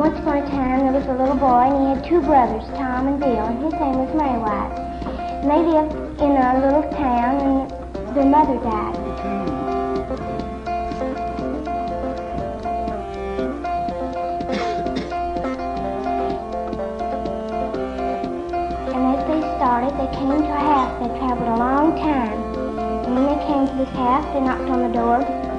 Once upon a time, there was a little boy, and he had two brothers, Tom and Bill, and his name was Mary White. And they lived in a little town, and their mother died. And as they started, they came to a house. They traveled a long time. And when they came to this house, they knocked on the door.